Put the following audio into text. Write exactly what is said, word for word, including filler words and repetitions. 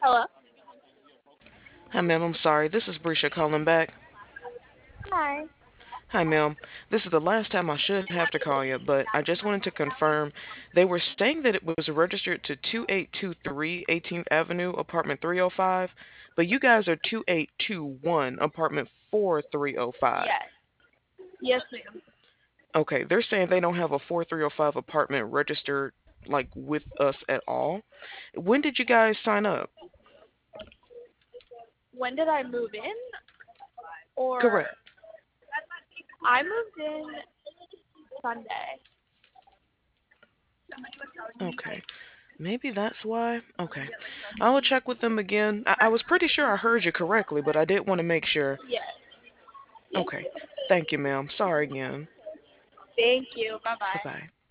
Hello. Hi, ma'am. I'm sorry. This is Brisha calling back. Hi. Hi, ma'am. This is the last time I should have to call you, but I just wanted to confirm they were saying that it was registered to two eight two three eighteenth Avenue, apartment three oh five, but you guys are two eight two one, apartment four three oh five. Yes. Yes, ma'am. Okay, they're saying they don't have a four three oh five apartment registered like with us at all. When did you guys sign up? When did I move in? Or Correct. I moved in Sunday. Okay. Maybe that's why. Okay. I will check with them again. I, I was pretty sure I heard you correctly, but I did want to make sure. Yes. Yes. Okay. Thank you, ma'am. Sorry again. Thank you. Bye Bye bye. bye.